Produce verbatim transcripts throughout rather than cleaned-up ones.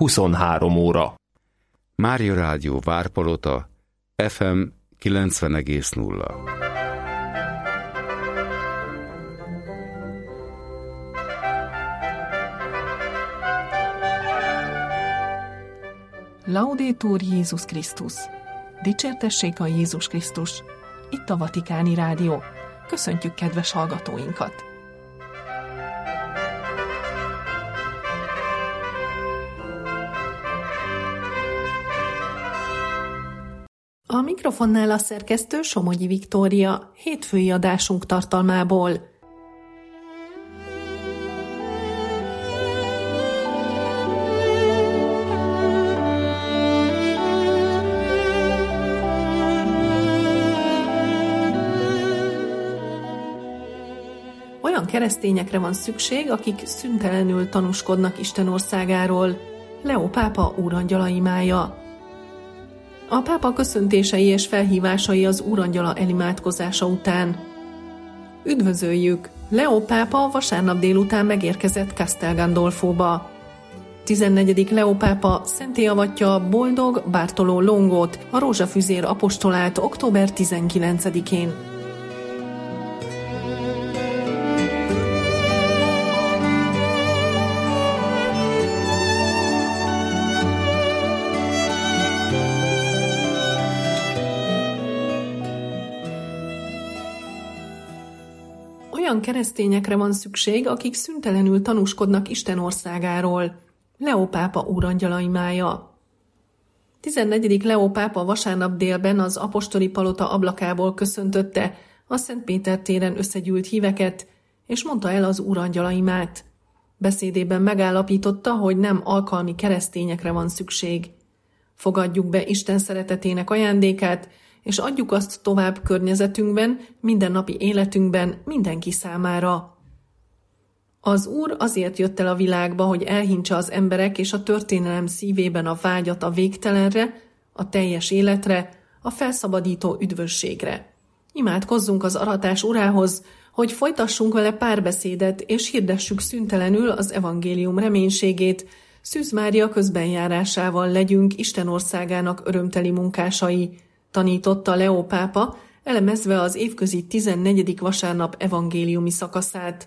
huszonhárom óra. Mária Rádió Várpalota, ef em kilencven egész nulla. Laudetur Jézus Krisztus! Dicsértessék a Jézus Krisztus! Itt a Vatikáni Rádió. Köszöntjük kedves hallgatóinkat! A mikrofonnál a szerkesztő Somogyi Viktória, hétfői adásunk tartalmából. Olyan keresztényekre van szükség, akik szüntelenül tanúskodnak Isten országáról. Leó pápa úrangyala imája. A pápa köszöntései és felhívásai az úrangyala elimádkozása után. Üdvözöljük! Leó pápa vasárnap délután megérkezett Castel Gandolfóba. tizennegyedik Leó pápa szentté avatja boldog Bartoló Longót, a rózsafüzér apostolát október tizenkilencedikén. Olyan keresztényekre van szükség, akik szüntelenül tanúskodnak Isten országáról. Leó pápa úrangyala imája. tizennegyedik Leó pápa vasárnap délben az apostoli palota ablakából köszöntötte a Szent Péter téren összegyűlt híveket, és mondta el az úrangyala imát. Beszédében megállapította, hogy nem alkalmi keresztényekre van szükség. Fogadjuk be Isten szeretetének ajándékát, és adjuk azt tovább környezetünkben, mindennapi életünkben, mindenki számára. Az Úr azért jött el a világba, hogy elhintse az emberek és a történelem szívében a vágyat a végtelenre, a teljes életre, a felszabadító üdvösségre. Imádkozzunk az aratás Urához, hogy folytassunk vele párbeszédet, és hirdessük szüntelenül az evangélium reménységét, Szűz Mária közbenjárásával legyünk Isten országának örömteli munkásai, tanította Leó pápa, elemezve az évközi tizennegyedik vasárnap evangéliumi szakaszát.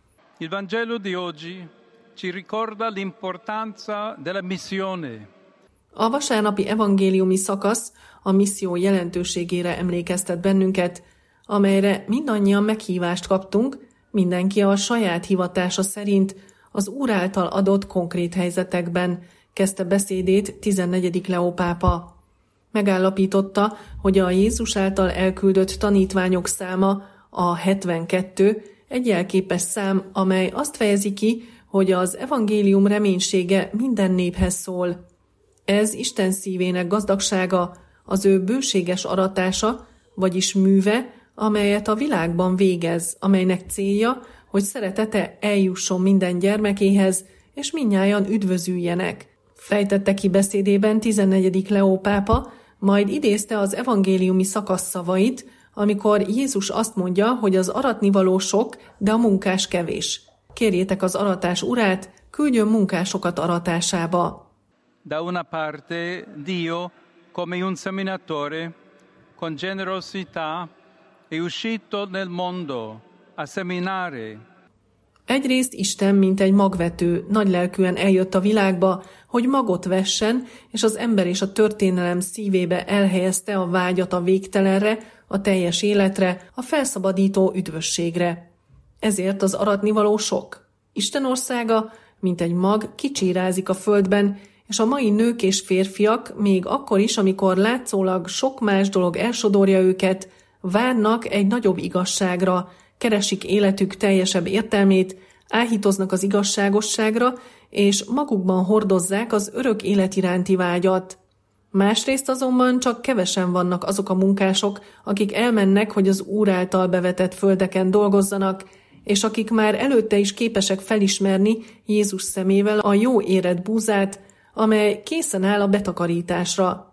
Il Vangelo di oggi ci ricorda l'importanza della missione. A vasárnapi evangéliumi szakasz a misszió jelentőségére emlékeztet bennünket, amelyre mindannyian meghívást kaptunk, mindenki a saját hivatása szerint az Úr által adott konkrét helyzetekben, kezdte beszédét tizennegyedik Leó pápa. Megállapította, hogy a Jézus által elküldött tanítványok száma, a hetvenkettő, egy jelképes szám, amely azt fejezi ki, hogy az evangélium reménysége minden néphez szól. Ez Isten szívének gazdagsága, az ő bőséges aratása, vagyis műve, amelyet a világban végez, amelynek célja, hogy szeretete eljusson minden gyermekéhez, és mindnyájan üdvözüljenek. Fejtette ki beszédében tizennegyedik Leó pápa, majd idézte az evangéliumi szakasz szavait, amikor Jézus azt mondja, hogy az aratnivaló sok, de a munkás kevés. Kérjétek az aratás Urát, küldjön munkásokat aratásába. Da una parte Dio, come un seminatore, con generosità, è uscito nel mondo a seminare. Egyrészt Isten, mint egy magvető, nagylelkűen eljött a világba, hogy magot vessen, és az ember és a történelem szívébe elhelyezte a vágyat a végtelenre, a teljes életre, a felszabadító üdvösségre. Ezért az aratnivaló sok. Isten országa, mint egy mag, kicsírázik a földben, és a mai nők és férfiak, még akkor is, amikor látszólag sok más dolog elsodorja őket, várnak egy nagyobb igazságra, keresik életük teljesebb értelmét, áhítoznak az igazságosságra, és magukban hordozzák az örök élet iránti vágyat. Másrészt azonban csak kevesen vannak azok a munkások, akik elmennek, hogy az Úr által bevetett földeken dolgozzanak, és akik már előtte is képesek felismerni Jézus szemével a jó érett búzát, amely készen áll a betakarításra.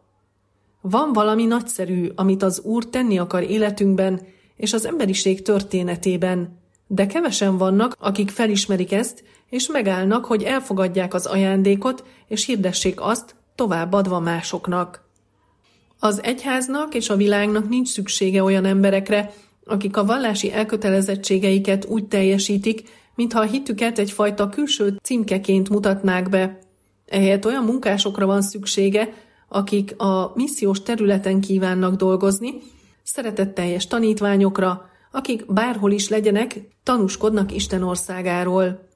Van valami nagyszerű, amit az Úr tenni akar életünkben és az emberiség történetében, de kevesen vannak, akik felismerik ezt, és megállnak, hogy elfogadják az ajándékot, és hirdessék azt, továbbadva másoknak. Az egyháznak és a világnak nincs szüksége olyan emberekre, akik a vallási elkötelezettségeiket úgy teljesítik, mintha a hitüket egyfajta külső címkeként mutatnák be. Ehelyett olyan munkásokra van szüksége, akik a missziós területen kívánnak dolgozni, szeretetteljes tanítványokra, akik bárhol is legyenek, tanúskodnak Isten országáról.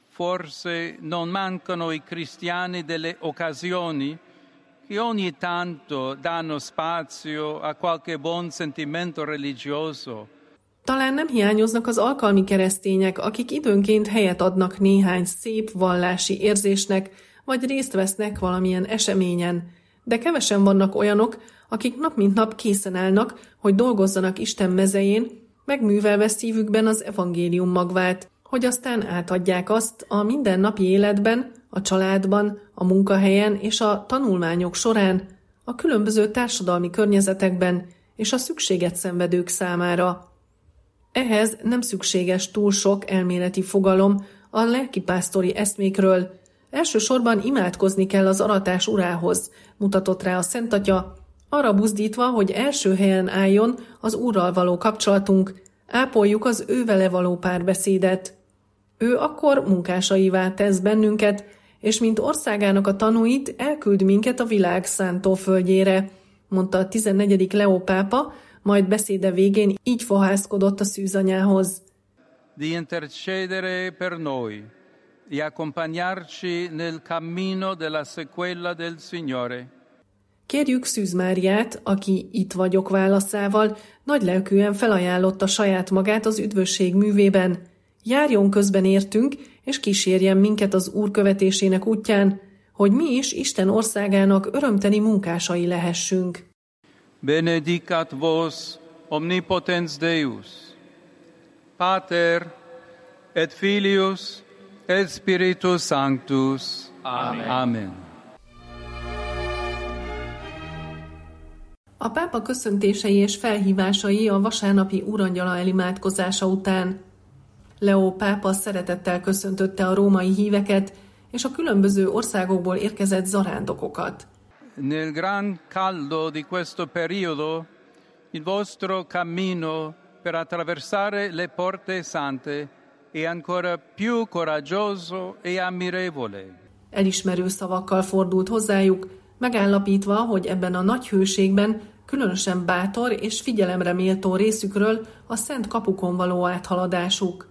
Forse non mancano i cristiani delle occasioni che ogni tanto danno spazio a qualche buon sentimento religioso. Talán nem hiányoznak az alkalmi keresztények, akik időnként helyet adnak néhány szép vallási érzésnek, vagy részt vesznek valamilyen eseményen, de kevesen vannak olyanok, akik nap mint nap készen állnak, hogy dolgozzanak Isten mezején, megművelve szívükben az evangélium magvát, hogy aztán átadják azt a mindennapi életben, a családban, a munkahelyen és a tanulmányok során, a különböző társadalmi környezetekben és a szükséget szenvedők számára. Ehhez nem szükséges túl sok elméleti fogalom a lelkipásztori eszmékről. Elsősorban imádkozni kell az aratás urához, mutatott rá a Szent Atya, arra buzdítva, hogy első helyen álljon az Úrral való kapcsolatunk, ápoljuk az ővele való párbeszédet. Ő akkor munkásaivá tesz bennünket, és mint országának a tanúit elküld minket a világ szántóföldjére, mondta a tizennegyedik Leó pápa, majd beszéde végén így fohászkodott a szűzanyához. Di intercedere per noi e accompagnarci nel cammino della sequela del Signore. Kérjük Szűz Máriát, aki itt vagyok válaszával, nagylelkűen felajánlotta saját magát az üdvösség művében. Járjon közben értünk, és kísérjen minket az Úr követésének útján, hogy mi is Isten országának örömteli munkásai lehessünk. Benedicat vos omnipotens Deus, Pater et Filius et Spiritus Sanctus. Amen. Amen. A pápa köszöntései és felhívásai a vasárnapi úrangyala elimádkozása után. Leó pápa szeretettel köszöntötte a római híveket és a különböző országokból érkezett zarándokokat. Nel gran caldo di questo periodo, il vostro cammino per attraversare le porte sante è ancora più coraggioso e ammirevole. Elismerő szavakkal fordult hozzájuk, megállapítva, hogy ebben a nagy hőségben különösen bátor és figyelemre méltó részükről a szent kapukon való áthaladásuk.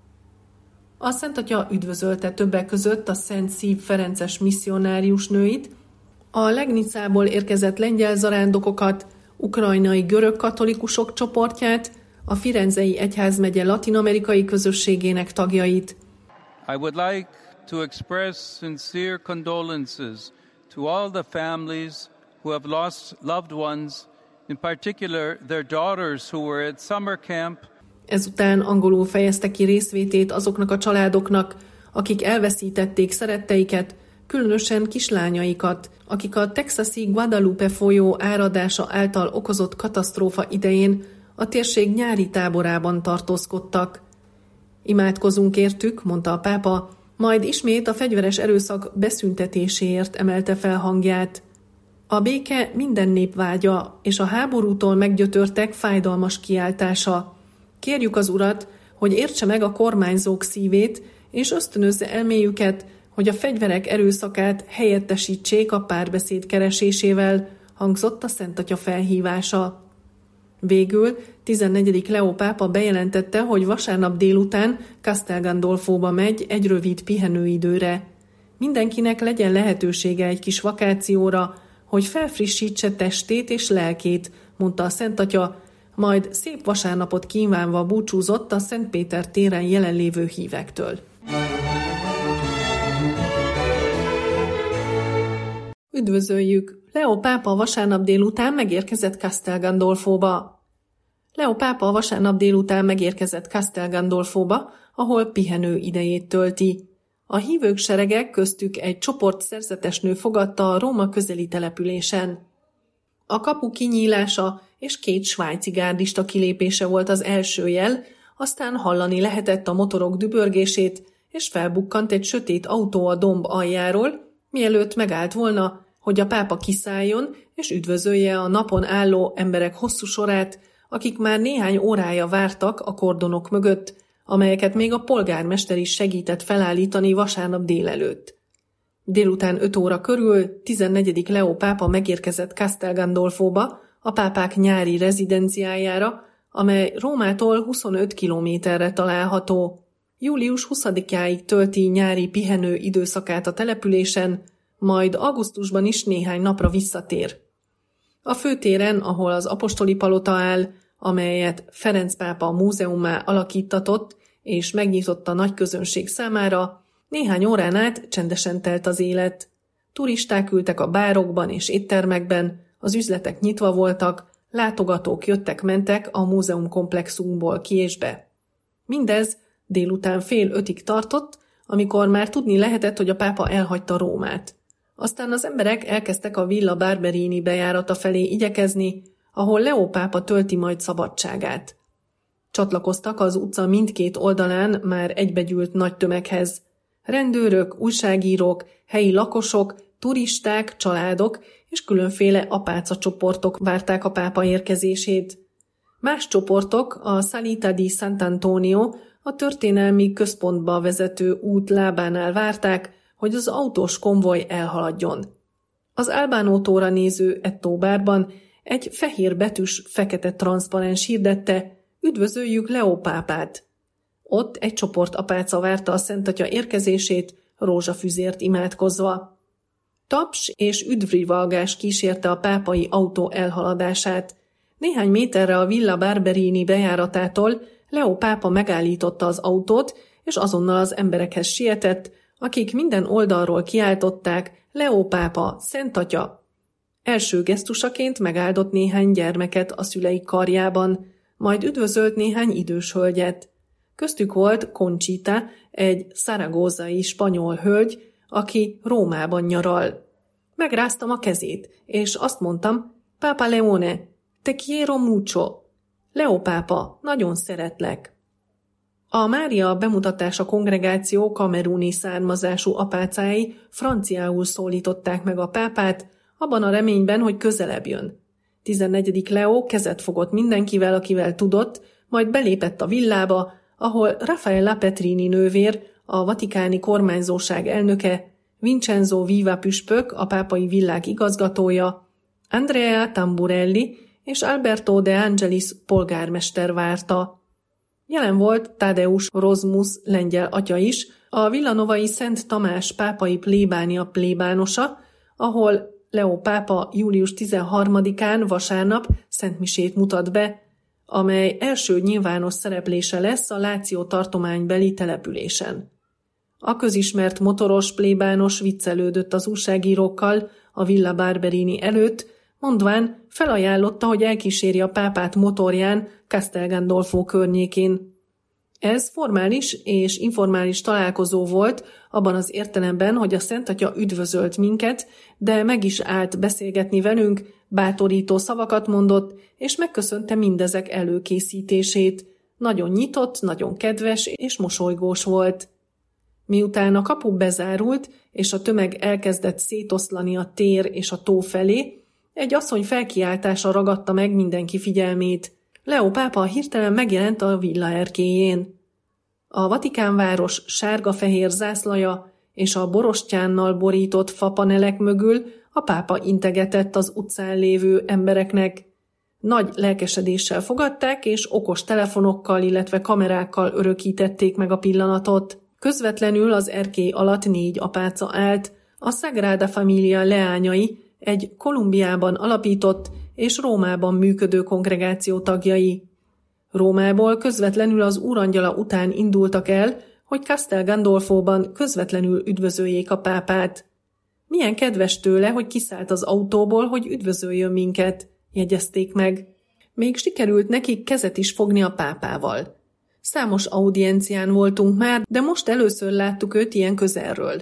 A Szent Atya üdvözölte többek között a Szent Szív Ferences misszionárius nőit, a Legnicából érkezett lengyel zarándokokat, ukrajnai görög katolikusok csoportját, a Firenzei egyházmegye latin-amerikai közösségének tagjait. I would like to express sincere condolences to all the families who have lost loved ones, in particular their daughters who were at summer camp. Ezután angolul fejezte ki részvétét azoknak a családoknak, akik elveszítették szeretteiket, különösen kislányaikat, akik a texasi Guadalupe folyó áradása által okozott katasztrófa idején a térség nyári táborában tartózkodtak. Imádkozunk értük, mondta a pápa, majd ismét a fegyveres erőszak beszüntetéséért emelte fel hangját. A béke minden nép vágya, és a háborútól meggyötörtek fájdalmas kiáltása. Kérjük az Urat, hogy értse meg a kormányzók szívét, és ösztönözze elméjüket, hogy a fegyverek erőszakát helyettesítsék a párbeszéd keresésével, hangzott a Szent Atya felhívása. Végül tizennegyedik Leó pápa bejelentette, hogy vasárnap délután Castel Gandolfóba megy egy rövid pihenőidőre. Mindenkinek legyen lehetősége egy kis vakációra, hogy felfrissítse testét és lelkét, mondta a Szent Atya, majd szép vasárnapot kívánva búcsúzott a Szent Péter téren jelenlévő hívektől. Üdvözöljük! Leó pápa vasárnap délután megérkezett Castel Gandolfóba. Leó pápa vasárnap délután megérkezett Castel Gandolfóba, ahol pihenő idejét tölti. A hívők serege köztük egy csoport szerzetesnő fogadta a Róma közeli településen. A kapu kinyílása és két svájci gárdista kilépése volt az első jel, aztán hallani lehetett a motorok dübörgését, és felbukkant egy sötét autó a domb aljáról, mielőtt megállt volna, hogy a pápa kiszálljon és üdvözölje a napon álló emberek hosszú sorát, akik már néhány órája vártak a kordonok mögött, amelyeket még a polgármester is segített felállítani vasárnap délelőtt. Délután öt óra körül tizennegyedik Leó pápa megérkezett Castel Gandolfóba, a pápák nyári rezidenciájára, amely Rómától huszonöt kilométerre található. Július huszadikáig tölti nyári pihenő időszakát a településen, majd augusztusban is néhány napra visszatér. A főtéren, ahol az apostoli palota áll, amelyet Ferenc pápa múzeummá alakíttatott és megnyitotta nagy közönség számára, néhány órán át csendesen telt az élet. Turisták ültek a bárokban és éttermekben, az üzletek nyitva voltak, látogatók jöttek-mentek a múzeum komplexumból ki és be. Mindez délután fél ötig tartott, amikor már tudni lehetett, hogy a pápa elhagyta Rómát. Aztán az emberek elkezdtek a Villa Barberini bejárata felé igyekezni, ahol Leó pápa tölti majd szabadságát. Csatlakoztak az utca mindkét oldalán már egybegyűlt nagy tömeghez. Rendőrök, újságírók, helyi lakosok, turisták, családok és különféle apáca csoportok várták a pápa érkezését. Más csoportok a Salita di Sant'Antonio, a történelmi központba vezető út lábánál várták, hogy az autós konvoj elhaladjon. Az Albánó tóra néző Ettó bárban egy fehér betűs fekete transzparens hirdette: üdvözöljük Leó pápát! Ott egy csoport apáca várta a Szentatya érkezését, rózsafüzért imádkozva. Taps és üdvrivalgás kísérte a pápai autó elhaladását. Néhány méterre a Villa Barberini bejáratától Leó pápa megállította az autót, és azonnal az emberekhez sietett, akik minden oldalról kiáltották: Leó pápa, Szentatya! Első gesztusaként megáldott néhány gyermeket a szüleik karjában, majd üdvözölt néhány idős hölgyet. Köztük volt Conchita, egy szaragózai spanyol hölgy, aki Rómában nyaral. Megráztam a kezét, és azt mondtam: Pápa Leone, te quiero mucho. Leó pápa, nagyon szeretlek. A Mária bemutatása kongregáció kameruni származású apácái franciául szólították meg a pápát, abban a reményben, hogy közelebb jön. tizennegyedik Leó kezet fogott mindenkivel, akivel tudott, majd belépett a villába, ahol Raffaella Petrini nővér, a vatikáni kormányzóság elnöke, Vincenzo Viva püspök, a pápai villák igazgatója, Andrea Tamburelli és Alberto de Angelis polgármester várta. Jelen volt Tadeusz Rozmus lengyel atya is, a villanovai Szent Tamás pápai plébánia plébánosa, ahol Leó pápa július tizenharmadikán vasárnap szentmisét mutat be, amely első nyilvános szereplése lesz a Láció tartománybeli településen. A közismert motoros plébános viccelődött az újságírókkal a Villa Barberini előtt, mondván felajánlotta, hogy elkíséri a pápát motorján Castel Gandolfo környékén. Ez formális és informális találkozó volt, abban az értelemben, hogy a Szentatya üdvözölt minket, de meg is állt beszélgetni velünk, bátorító szavakat mondott, és megköszönte mindezek előkészítését. Nagyon nyitott, nagyon kedves és mosolygós volt. Miután a kapu bezárult, és a tömeg elkezdett szétoszlani a tér és a tó felé, egy asszony felkiáltása ragadta meg mindenki figyelmét. Leó pápa hirtelen megjelent a villa erkélyén. A Vatikánváros sárga-fehér zászlaja és a borostyánnal borított fapanelek mögül a pápa integetett az utcán lévő embereknek. Nagy lelkesedéssel fogadták, és okos telefonokkal, illetve kamerákkal örökítették meg a pillanatot. Közvetlenül az erkély alatt négy apáca állt, a Sagrada Familia leányai, egy Kolumbiában alapított és Rómában működő kongregáció tagjai. Rómából közvetlenül az úrangyala után indultak el, hogy Castel Gandolfóban közvetlenül üdvözöljék a pápát. Milyen kedves tőle, hogy kiszállt az autóból, hogy üdvözöljön minket, jegyezték meg. Még sikerült nekik kezet is fogni a pápával. Számos audiencián voltunk már, de most először láttuk őt ilyen közelről.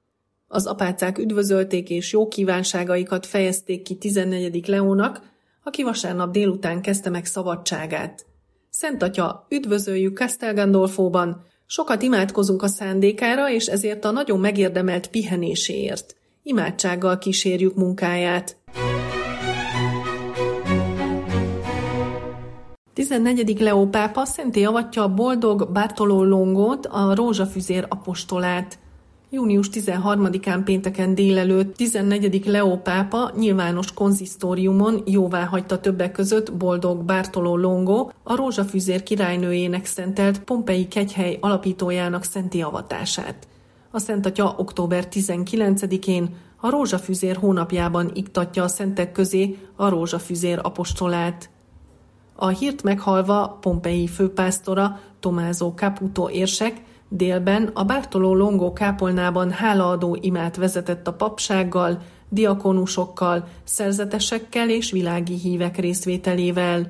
Az apácák üdvözölték és jó kívánságaikat fejezték ki tizennegyedik Leónak, aki vasárnap délután kezdte meg szabadságát. Szentatya, üdvözöljük Castel Gandolfóban, Sokat imádkozunk a szándékára, és ezért a nagyon megérdemelt pihenéséért. Imádsággal kísérjük munkáját. tizennegyedik Leó pápa szentté avatja a boldog Bartoló Longót, a rózsafüzér apostolát. június tizenharmadikán pénteken délelőtt tizennegyedik Leó pápa nyilvános konzisztóriumon jóváhagyta többek között boldog Bartoló Longo, a rózsafüzér királynőjének szentelt Pompei kegyhely alapítójának szentté avatását. A Szent Atya október tizenkilencedikén a rózsafüzér hónapjában iktatja a szentek közé a rózsafüzér apostolát. A hírt meghallva Pompei főpásztora, Tommaso Caputo érsek délben a Bartoló Longo kápolnában hálaadó imát vezetett a papsággal, diakonusokkal, szerzetesekkel és világi hívek részvételével.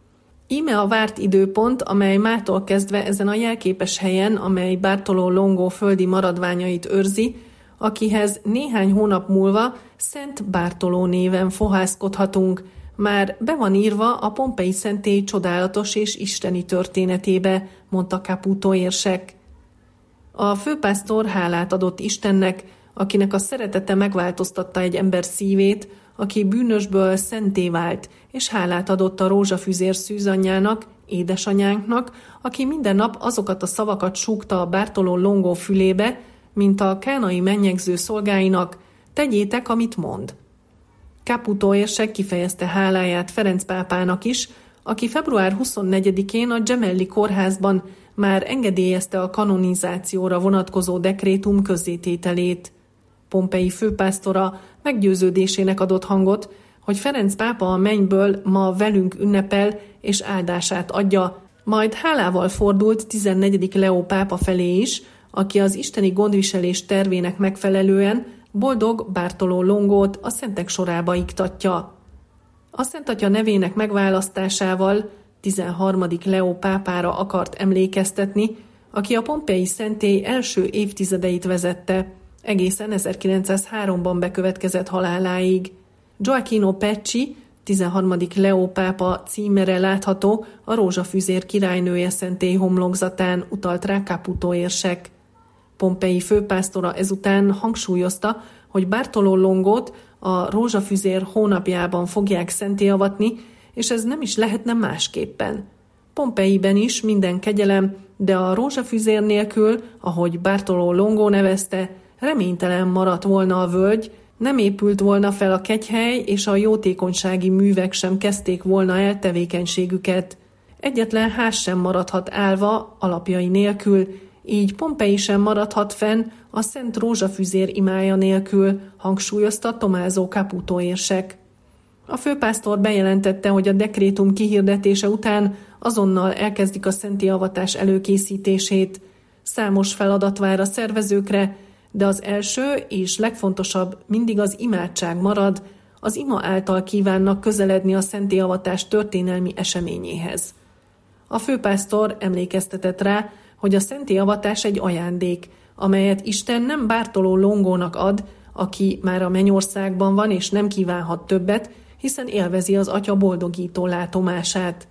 Íme a várt időpont, amely mától kezdve ezen a jelképes helyen, amely Bartoló Longo földi maradványait őrzi, akihez néhány hónap múlva Szent Bartoló néven fohászkodhatunk, már be van írva a Pompei szentély csodálatos és isteni történetébe, mondta Caputo érsek. A főpásztor hálát adott Istennek, akinek a szeretete megváltoztatta egy ember szívét, aki bűnösből szenté vált, és hálát adott a rózsafüzér szűzanyjának, édesanyánknak, aki minden nap azokat a szavakat súgta a Bartoló Longo fülébe, mint a kánai mennyegző szolgáinak, tegyétek, amit mond. Caputo érsek kifejezte háláját Ferenc pápának is, aki február huszonnegyedikén a Gemelli kórházban már engedélyezte a kanonizációra vonatkozó dekrétum közzétételét. Pompei főpásztora meggyőződésének adott hangot, hogy Ferenc pápa a mennyből ma velünk ünnepel és áldását adja, majd hálával fordult tizennegyedik Leó pápa felé is, aki az isteni gondviselés tervének megfelelően boldog Bartoló Longót a szentek sorába iktatja. A Szent Atya nevének megválasztásával tizenharmadik Leó pápára akart emlékeztetni, aki a Pompei szentély első évtizedeit vezette, egészen ezerkilencszázháromban bekövetkezett haláláig. Gioacchino Pecci, tizenharmadik Leó pápa címere látható a rózsafüzér királynője szentély homlokzatán, utalt rá Caputo érsek. Pompei főpásztora ezután hangsúlyozta, hogy Bartoló Longót a rózsafüzér hónapjában fogják szentté avatni, és ez nem is lehetne másképpen. Pompeiben is minden kegyelem, de a rózsafüzér nélkül, ahogy Bartoló Longo nevezte, reménytelen maradt volna a völgy, nem épült volna fel a kegyhely, és a jótékonysági művek sem kezdték volna el tevékenységüket. Egyetlen ház sem maradhat állva alapjai nélkül, így Pompei sem maradhat fenn a Szent Rózsafüzér imája nélkül, hangsúlyozta Tommaso Caputo érsek. A főpásztor bejelentette, hogy a dekrétum kihirdetése után azonnal elkezdik a szentté avatás előkészítését. Számos feladat vár a szervezőkre, de az első és legfontosabb mindig az imádság marad, az ima által kívánnak közeledni a szentté avatás történelmi eseményéhez. A főpásztor emlékeztetett rá, hogy a szentté avatás egy ajándék, amelyet Isten nem Bartoló Longónak ad, aki már a mennyországban van és nem kívánhat többet, hiszen élvezi az Atya boldogító látomását.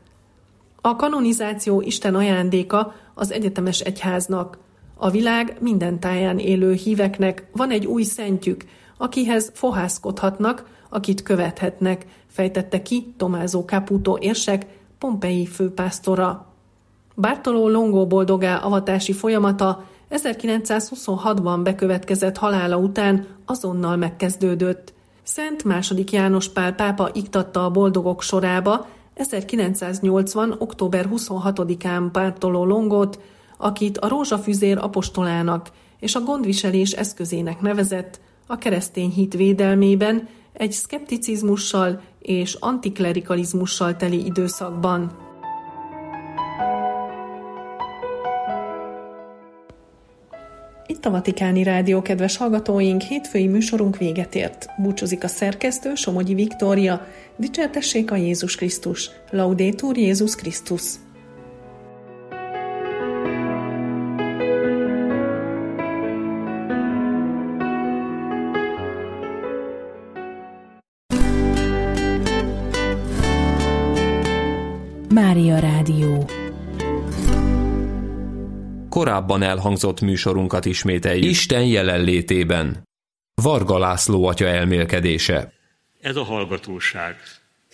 A kanonizáció Isten ajándéka az egyetemes egyháznak. A világ minden táján élő híveknek van egy új szentjük, akihez fohászkodhatnak, akit követhetnek, fejtette ki Tommaso Caputo érsek, Pompei főpásztora. Bartoló Longo boldogá avatási folyamata ezerkilencszázhuszonhatban bekövetkezett halála után azonnal megkezdődött. Szent második János Pál pápa iktatta a boldogok sorába ezerkilencszáznyolcvan. október huszonhatodikán Bartoló Longót, akit a rózsafüzér apostolának és a gondviselés eszközének nevezett, a keresztény hit védelmében egy szkepticizmussal és antiklerikalizmussal teli időszakban. Itt a Vatikáni Rádió, kedves hallgatóink, hétfői műsorunk véget ért. Búcsúzik a szerkesztő, Somogyi Viktória. Dicsértessék a Jézus Krisztus! Laudetur Jézus Krisztus! Mária Rádió. korábban elhangzott műsorunkat ismételjük. Isten jelenlétében. Varga László atya elmélkedése. Ez a hallgatóság.